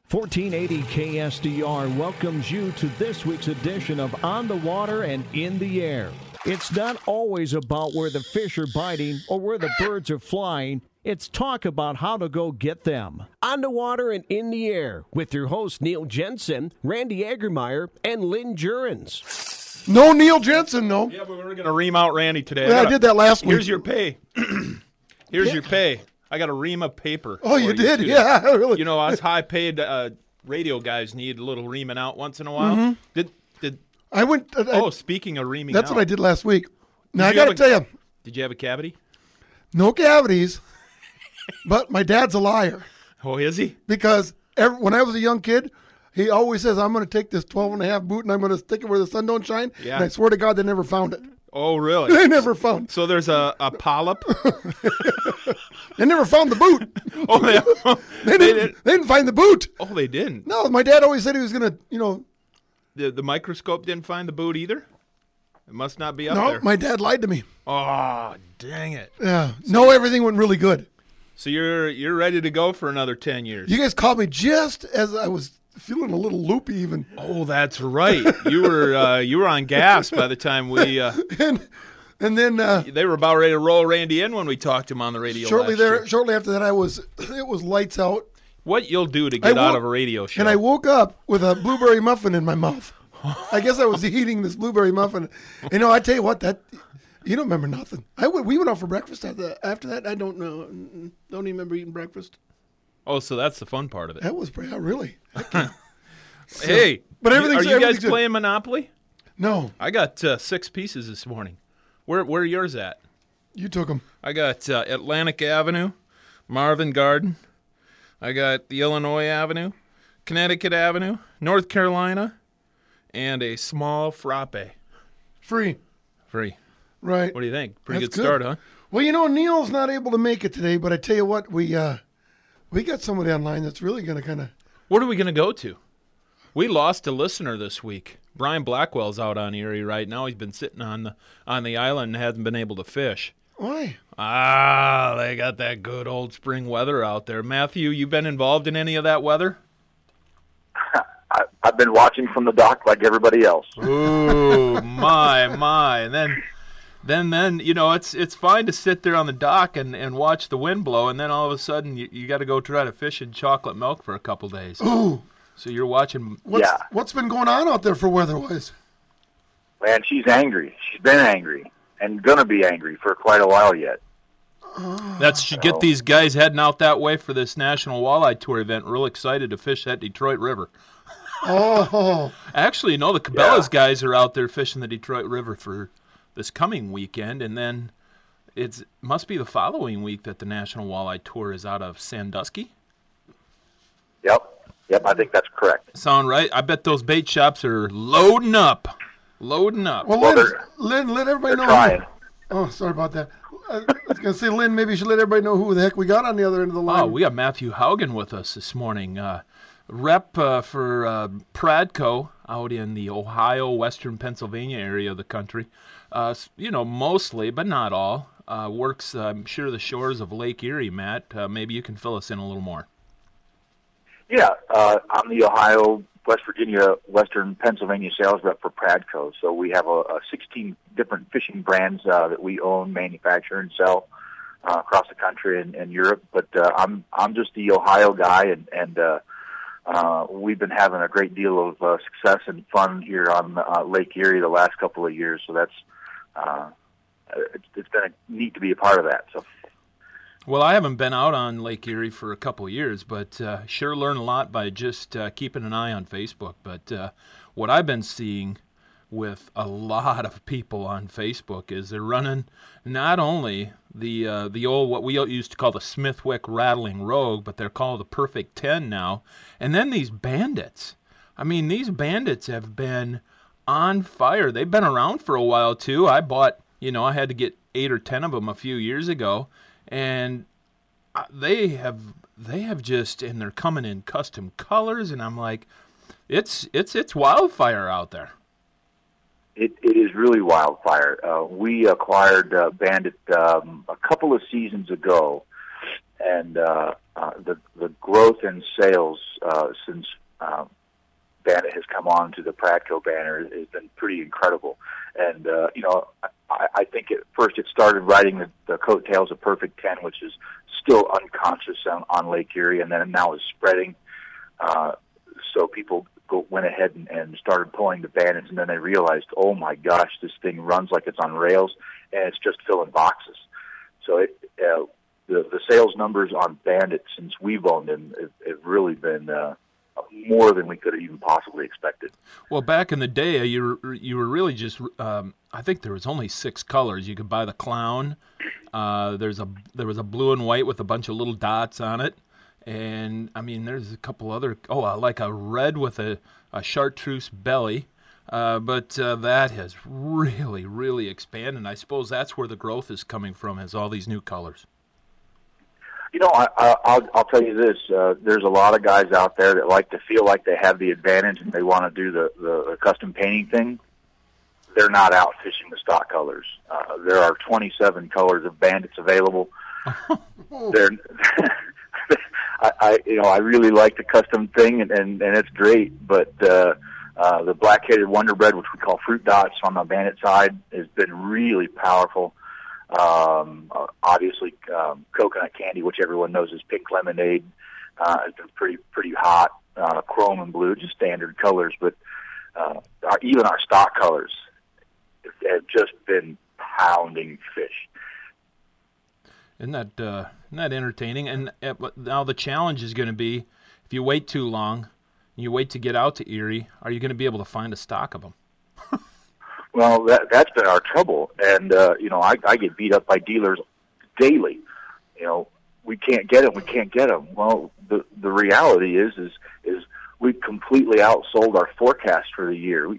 1480 KSDR welcomes you to this week's edition of On the Water and in the Air. It's not always about where the fish are biting or where the birds are flying. It's talk about how to go get them. On the Water and in the Air with your hosts Neil Jensen, Randy Agermeyer, and Lynn Jurens. No Neil Jensen, no. Yeah, but we're going to ream out Randy today. Yeah, I did that last week. Here's your pay. Here's your pay. I got a ream of paper. Oh, you did? Yeah, really. You know, us high-paid radio guys need a little reaming out once in a while. Mm-hmm. Did I went? Speaking of reaming that's out. what I did last week. Now, I got to tell you. Did you have a cavity? No cavities, but my dad's a liar. Oh, is he? Because when I was a young kid, he always says, I'm going to take this 12.5 boot and I'm going to stick it where the sun don't shine. Yeah. And I swear to God, they never found it. Oh, really? They never found it. So there's a polyp? They never found the boot. Oh, they didn't find the boot. Oh, they didn't? No, my dad always said he was going to, The microscope didn't find the boot either? It must not be up there. No, my dad lied to me. Oh, dang it. Yeah. No, everything went really good. So you're ready to go for another 10 years. You guys called me just as I was feeling a little loopy even. Oh, that's right. You were on gas by the time we and then they were about ready to roll Randy in when we talked to him on the radio. Shortly after that, it was lights out. What you'll do to get out of a radio show? And I woke up with a blueberry muffin in my mouth. I guess I was eating this blueberry muffin. I tell you what, that you don't remember nothing. We went out for breakfast after that. I don't know. Don't even remember eating breakfast. Oh, so that's the fun part of it. That was really. Hey, but are you guys playing Monopoly? No, I got 6 pieces this morning. Where are yours at? You took them. I got Atlantic Avenue, Marvin Garden. I got the Illinois Avenue, Connecticut Avenue, North Carolina, and a small frappe. Free. Right. What do you think? Pretty That's good start, huh? Well, Neil's not able to make it today, but I tell you what, we got somebody online that's really going to kind of... What are we going to go to? We lost a listener this week. Brian Blackwell's out on Erie right now. He's been sitting on the island and hasn't been able to fish. Why? They got that good old spring weather out there. Matthew, you been involved in any of that weather? I've been watching from the dock like everybody else. Ooh, my. And then it's fine to sit there on the dock and watch the wind blow, and then all of a sudden you got to go try to fish in chocolate milk for a couple days. Ooh. So you're watching. What's been going on out there for weather-wise? Man, she's angry. She's been angry and going to be angry for quite a while yet. That should get these guys heading out that way for this National Walleye Tour event. Real excited to fish that Detroit River. Oh. Actually, the Cabela's guys are out there fishing the Detroit River for this coming weekend, and then it must be the following week that the National Walleye Tour is out of Sandusky. Yep, I think that's correct. Sound right? I bet those bait shops are loading up. Well, Lynn, let everybody know. Trying. Oh, sorry about that. I was going to say, Lynn, maybe you should let everybody know who the heck we got on the other end of the line. Oh, we got Matthew Haugen with us this morning. Rep for Pradco out in the Ohio, Western Pennsylvania area of the country. Mostly, but not all. Works, I'm sure, the shores of Lake Erie, Matt. Maybe you can fill us in a little more. Yeah, I'm the Ohio, West Virginia, Western Pennsylvania sales rep for Pradco. So we have 16 different fishing brands that we own, manufacture, and sell across the country and Europe. But I'm just the Ohio guy, and we've been having a great deal of success and fun here on Lake Erie the last couple of years. So that's it's been neat to be a part of that. So. Well, I haven't been out on Lake Erie for a couple of years, but sure learn a lot by just keeping an eye on Facebook. But what I've been seeing with a lot of people on Facebook is they're running not only the old, what we used to call the Smithwick Rattling Rogue, but they're called the Perfect 10 now. And then these bandits. I mean, these bandits have been on fire. They've been around for a while, too. I bought, I had to get 8 or 10 of them a few years ago. And they have just, and they're coming in custom colors, and I'm like, it's wildfire out there. It is really wildfire. We acquired Bandit a couple of seasons ago, and the growth in sales since Bandit has come on to the Pradco banner has been pretty incredible. And I think at first it started riding the coattails of Perfect 10, which is still unconscious on Lake Erie, and then now is spreading. So people went ahead and started pulling the Bandits, and then they realized, oh my gosh, this thing runs like it's on rails, and it's just filling boxes. So the sales numbers on Bandit since we've owned them have really been more than we could have even possibly expected. Well, back in the day, you were really just I think there was only 6 colors. You could buy the Clown. There was a blue and white with a bunch of little dots on it. And, I mean, there's a couple other, like a red with a chartreuse belly. But that has really, really expanded. And I suppose that's where the growth is coming from, is all these new colors. I'll tell you this. There's a lot of guys out there that like to feel like they have the advantage and they want to do the custom painting thing. They're not out fishing the stock colors. There are 27 colors of Bandits available. I really like the custom thing, and it's great. But the black-headed Wonder Bread, which we call Fruit Dots on the Bandit side, has been really powerful. Obviously, Coconut Candy, which everyone knows is Pink Lemonade, has been pretty hot. Chrome and Blue, just standard colors. But even our stock colors have just been pounding fish. Isn't that entertaining? And now the challenge is going to be, if you wait too long, and you wait to get out to Erie, are you going to be able to find a stock of them? Well, that's been our trouble, and I get beat up by dealers daily. We can't get them. Well, the reality is we completely outsold our forecast for the year.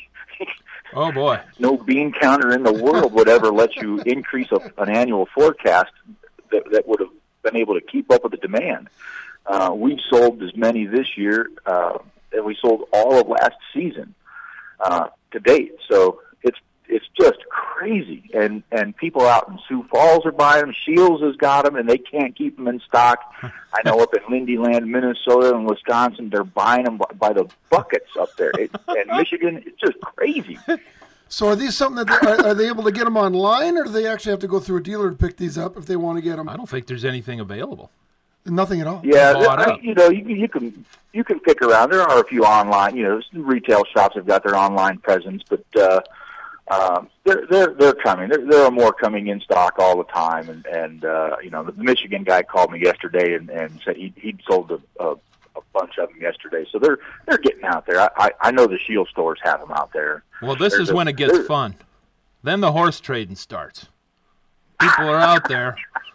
Oh boy! No bean counter in the world would ever let you increase an annual forecast that would have been able to keep up with the demand. We sold as many this year, and we sold all of last season to date. So it's just crazy, and people out in Sioux Falls are buying them. Shields has got them, and they can't keep them in stock. I know up in Lindyland, Minnesota, and Wisconsin, they're buying them by the buckets up there. And Michigan, it's just crazy. So are these something that are they able to get them online, or do they actually have to go through a dealer to pick these up if they want to get them? I don't think there's anything available. Nothing at all. Yeah, you can pick around. There are a few online. Retail shops have got their online presence, but they're coming. There are more coming in stock all the time, and the Michigan guy called me yesterday and said he'd sold a bunch of them yesterday. So they're getting out there. I know the Shield stores have them out there. Well, this is when it gets fun. Then the horse trading starts. People are out there.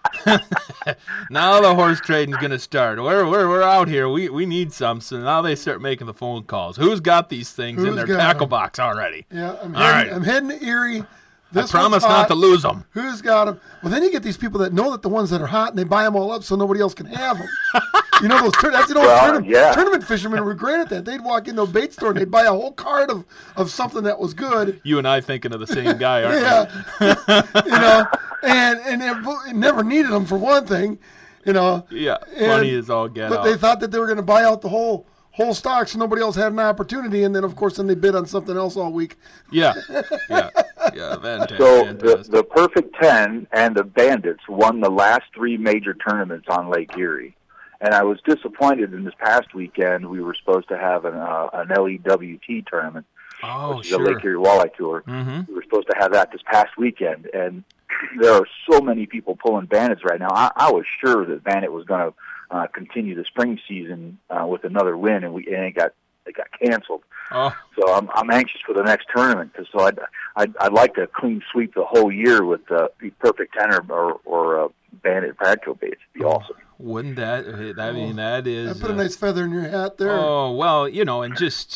Now the horse trading's going to start. We're out here. We need some. So now they start making the phone calls. Who's got these things in their tackle box already? Yeah, I'm heading to Erie. I promise not to lose them. Who's got them? Well, then you get these people that know that the ones that are hot, and they buy them all up so nobody else can have them. Those tournament fishermen were great at that. They'd walk into a bait store and they'd buy a whole cart of something that was good. You and I thinking of the same guy, aren't we? and they never needed them for one thing, Yeah, funny as all get out. But they thought that they were going to buy out the whole stock so nobody else had an opportunity, and then of course they bid on something else all week. Yeah, fantastic. So the Perfect 10 and the Bandits won the last 3 major tournaments on Lake Erie, and I was disappointed. In this past weekend, we were supposed to have an LEWT tournament, which is a Lake Erie Walleye Tour. Mm-hmm. We were supposed to have that this past weekend, and there are so many people pulling Bandits right now. I was sure that Bandit was going to continue the spring season with another win, and it got canceled. Oh. So I'm anxious for the next tournament, because I'd like to clean sweep the whole year with the Perfect 10 or Bandit Pradco baits. It'd be awesome. Wouldn't that? I mean, that is. I put a nice feather in your hat there. Oh well, and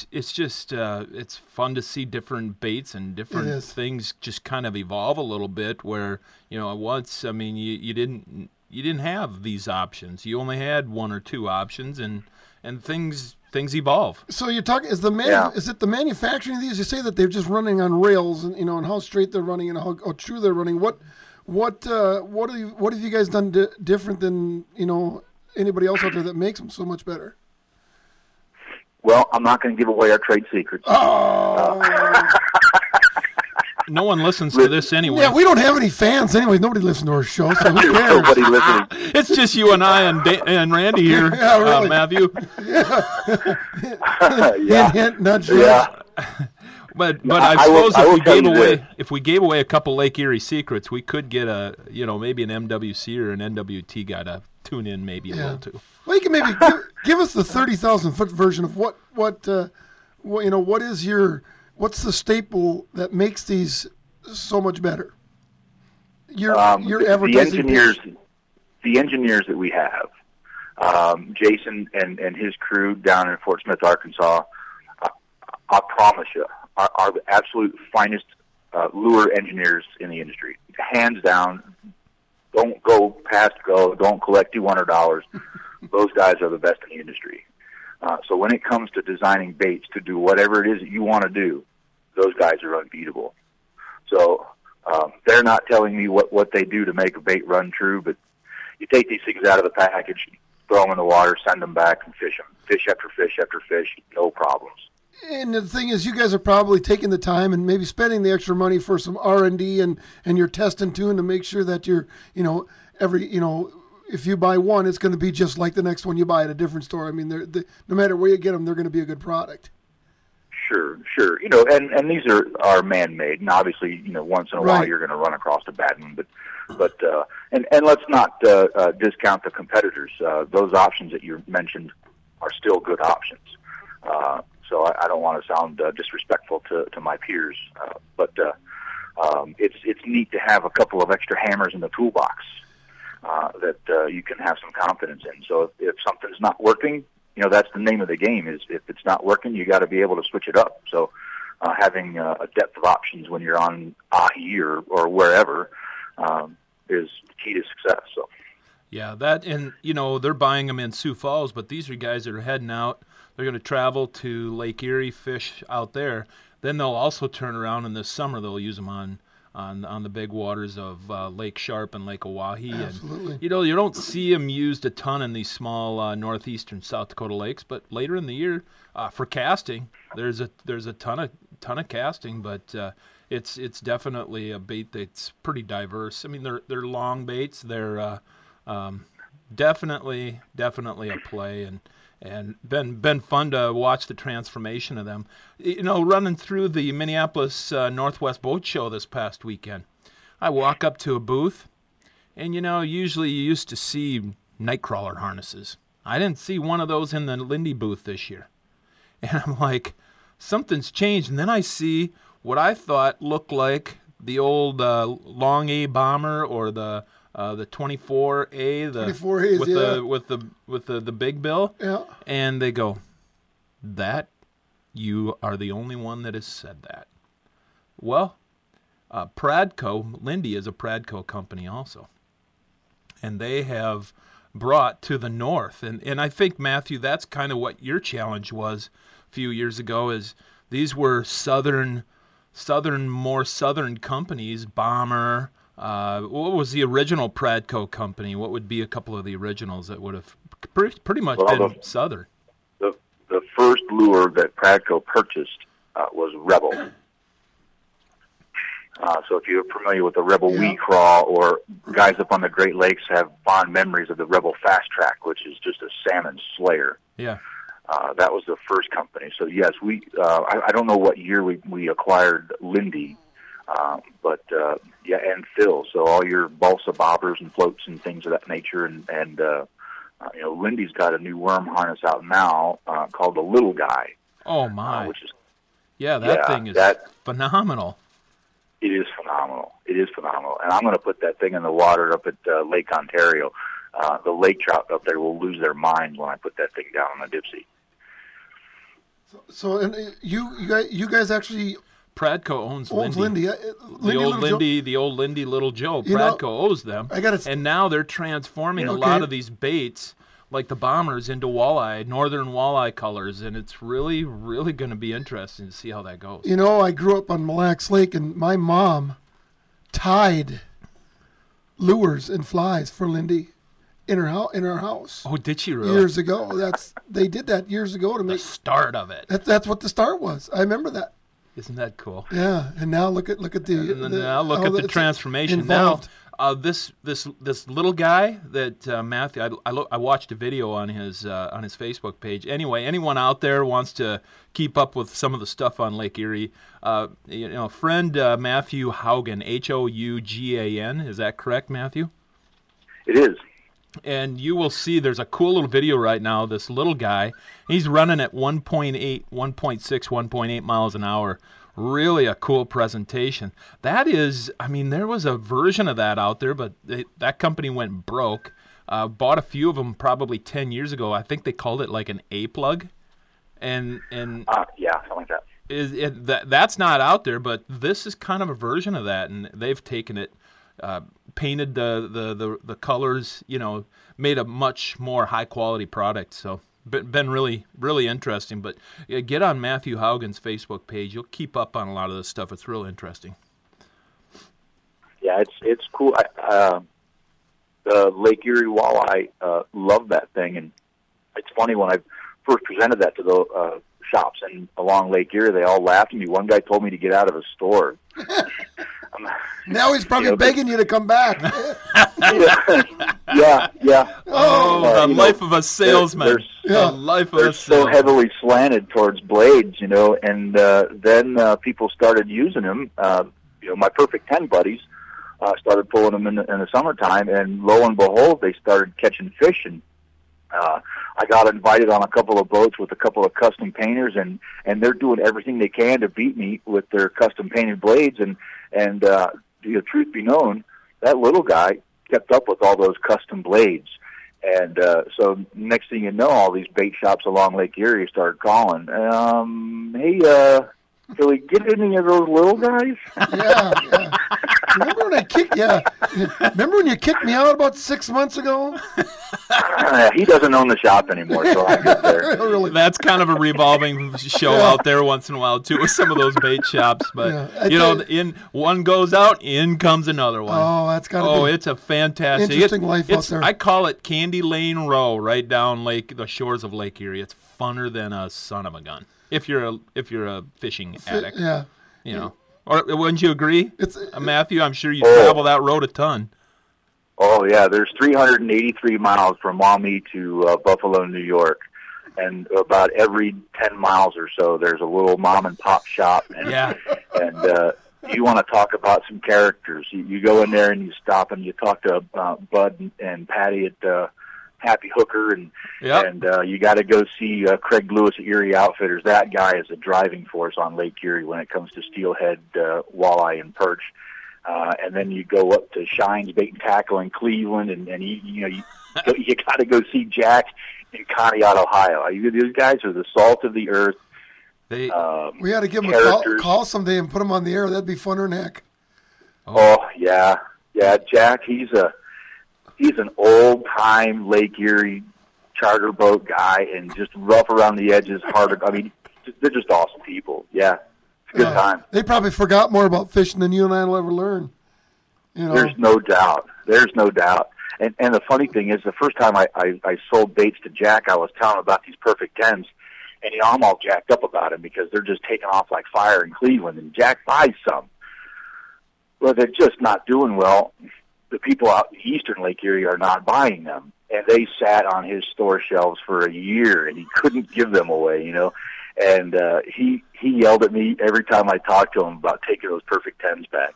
it's fun to see different baits and different things just kind of evolve a little bit. Where once, I mean, you didn't have these options. You only had 1 or 2 options, and things evolve. So you're talking is it the manufacturing of these? You say that they're just running on rails, and and how straight they're running and how true they're running. What have you guys done different than anybody else out there that makes them so much better? Well, I'm not going to give away our trade secrets. No one listens to this anyway. Yeah, we don't have any fans anyway. Nobody listens to our show, so who cares? Nobody listening. It's just you and I and Randy here, Yeah, really. Matthew. Yeah. Hint, nudge, Yeah. But No, I I suppose will tell you this. if we gave away a couple Lake Erie secrets, we could get maybe an MWC or an NWT guy to tune in maybe a little too. Well, you can maybe give us the 30,000-foot version of what's the staple that makes these so much better? Your advertising. The engineers that we have, Jason and his crew down in Fort Smith, Arkansas, I promise you, are the absolute finest lure engineers in the industry. Hands down. Don't go past go. Don't collect $200. Those guys are the best in the industry. So when it comes to designing baits to do whatever it is that you want to do, those guys are unbeatable. So they're not telling me what they do to make a bait run true, but you take these things out of the package, throw them in the water, send them back, and fish them. Fish after fish after fish, no problems. And the thing is, you guys are probably taking the time and maybe spending the extra money for some R&D and your test and tune to make sure that you're, if you buy one, it's going to be just like the next one you buy at a different store. I mean, no matter where you get them, they're going to be a good product. Sure. And these are man-made, and obviously, once in a while you're going to run across a bad one, but let's not discount the competitors. Those options that you mentioned are still good options. So I don't want to sound disrespectful to my peers, but it's neat to have a couple of extra hammers in the toolbox that you can have some confidence in. So if something's not working, that's the name of the game. Is if it's not working, you got to be able to switch it up. So having a depth of options when you're on Ahi or wherever is key to success. So. Yeah, that, and they're buying them in Sioux Falls, but these are guys that are heading out. They're going to travel to Lake Erie, fish out there. Then they'll also turn around in this summer. They'll use them on the big waters of Lake Sharp and Lake Oahe. Absolutely. And, you don't see them used a ton in these small northeastern South Dakota lakes. But later in the year, for casting, there's a ton of casting. But it's definitely a bait that's pretty diverse. I mean, they're long baits. They're definitely a play, and been fun to watch the transformation of them. Running through the Minneapolis Northwest Boat Show this past weekend, I walk up to a booth, and usually you used to see nightcrawler harnesses. I didn't see one of those in the Lindy booth this year, and I'm like, something's changed. And then I see what I thought looked like the old Long A bomber or the 24A, the 24As, with the big bill, yeah. And they go, that you are the only one that has said that. Well, Pradco, Lindy is a Pradco company also, and they have brought to the north, and I think, Matthew, that's kind of what your challenge was a few years ago. Is these were more southern companies, Bomber. What was the original Pradco company? What would be a couple of the originals that would have pretty much been southern? The first lure that Pradco purchased was Rebel. So if you're familiar with the Rebel Wee Craw, or guys up on the Great Lakes have fond memories of the Rebel Fast Track, which is just a salmon slayer. Yeah. That was the first company. So yes, I don't know what year we acquired Lindy. And Phil. So all your balsa bobbers and floats and things of that nature, and Lindy's got a new worm harness out now called the Little Guy. Oh my! Thing is phenomenal. It is phenomenal. And I'm going to put that thing in the water up at Lake Ontario. The lake trout up there will lose their minds when I put that thing down on the Dipsy. So and you guys actually. Pradco owns Lindy. The old Lindy Little Joe. Pradco owes them. And now they're transforming a lot of these baits, like the bombers, into walleye, northern walleye colors, and it's really, really going to be interesting to see how that goes. I grew up on Mille Lacs Lake, and my mom tied lures and flies for Lindy in our house. Oh, did she really? Years ago. They did that years ago to The make. start of it. That's what the start was. I remember that. Isn't that cool? Yeah, and now look at the. Now look at the it's transformation. involved. Now, this little guy that Matthew, I watched a video on his Facebook page. Anyway, anyone out there wants to keep up with some of the stuff on Lake Erie, friend Matthew Haugan, Hougan, is that correct, Matthew? It is. And you will see there's a cool little video right now. This little guy, he's running at 1.8, 1.6, 1.8 miles an hour. Really a cool presentation. That is, I mean, there was a version of that out there, but that company went broke. Bought a few of them probably 10 years ago. I think they called it like an A-plug. And yeah, something like that. That's not out there, but this is kind of a version of that, and they've taken it, painted the colors, made a much more high quality product. So been really, really interesting. But get on Matthew Haugan's Facebook page. You'll keep up on a lot of this stuff. It's real interesting. Yeah, it's cool. The Lake Erie walleye love that thing, and it's funny when I first presented that to the shops and along Lake Erie, they all laughed at me. One guy told me to get out of his store. Now he's probably begging you to come back. Yeah. Oh, the life of a salesman. The life of a so salesman. heavily slanted towards blades, and then people started using them. My Perfect 10 buddies started pulling them in the summertime, and lo and behold, they started catching fish. And I got invited on a couple of boats with a couple of custom painters, and they're doing everything they can to beat me with their custom painted blades. And truth be known, that little guy kept up with all those custom blades. And so next thing you know, all these bait shops along Lake Erie started calling. Hey, can we get any of those little guys? Yeah. Remember when you kicked me out about 6 months ago? He doesn't own the shop anymore, so I'm good there. Really? That's kind of a revolving show out there once in a while too, with some of those bait shops. But in one goes out, in comes another one. Oh, that's gotta be it's a fantastic, interesting life out there. I call it Candy Lane Row, right down the shores of Lake Erie. It's funner than a son of a gun. If you're a fishing addict, or wouldn't you agree? Matthew, I'm sure you travel that road a ton. Oh yeah, there's 383 miles from Maumee to Buffalo, New York, and about every 10 miles or so, there's a little mom and pop shop. And, and you want to talk about some characters? You go in there and you stop and you talk to Bud and Patty at Happy Hooker, and you got to go see Craig Lewis at Erie Outfitters. That guy is a driving force on Lake Erie when it comes to steelhead, walleye, and perch. And then you go up to Shine's Bait and Tackle in Cleveland, and you got to go see Jack in Conneaut, Ohio. These guys are the salt of the earth. We ought to give him a call someday and put him on the air. That'd be funner than heck. Oh yeah, Jack. He's an old-time Lake Erie charter boat guy, and just rough around the edges, hard. I mean, they're just awesome people. Yeah, it's a good time. They probably forgot more about fishing than you and I will ever learn. There's no doubt. And the funny thing is, the first time I sold baits to Jack, I was telling him about these Perfect 10s, and I'm all jacked up about them because they're just taking off like fire in Cleveland, and Jack buys some. Well, they're just not doing well. The people out in eastern Lake Erie are not buying them, and they sat on his store shelves for a year, and he couldn't give them away, And he yelled at me every time I talked to him about taking those Perfect 10s back.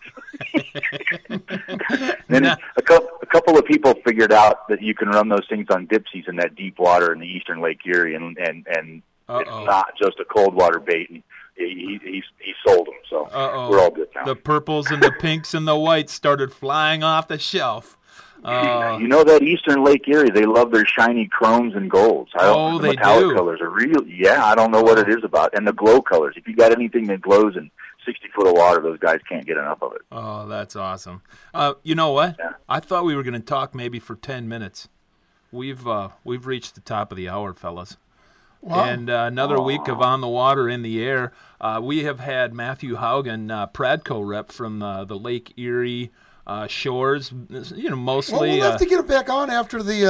Then a couple of people figured out that you can run those things on dipsies in that deep water in the eastern Lake Erie, and it's not just a cold water bait. And he sold them, so we're all good now. The purples and the pinks and the whites started flying off the shelf. That eastern Lake Erie, they love their shiny chromes and golds. The they metallic do. Colors are real. Yeah, I don't know what it is about. And the glow colors. If you got anything that glows in 60 foot of water, those guys can't get enough of it. Oh, that's awesome. You know what? Yeah. I thought we were going to talk maybe for 10 minutes. We've reached the top of the hour, fellas. Wow. And another week of On the Water, in the Air. We have had Matthew Haugan, Pradco rep from the Lake Erie shores. You know, Well, mostly. we'll have to get it back on after the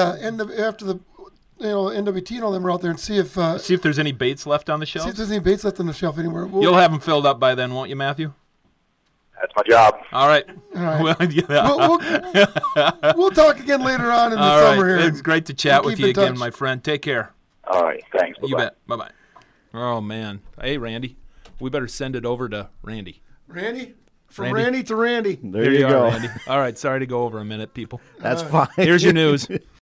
NWT and all them are out there and see if there's any baits left on the shelf. see if there's any baits left on the shelf anywhere. You'll have them filled up by then, won't you, Matthew? That's my job. All right. All right. Well, yeah. We'll talk again later on in the All summer right. here. It's great to chat We'll with keep you in again, touch. my friend. Take care. All right. Thanks. You Bye-bye. bet. Bye-bye. Oh, man. Hey, Randy. We better send it over to Randy. Randy? From Randy. Randy to Randy. There you go. Randy. All right. Sorry to go over a minute, people. That's fine. Here's your news.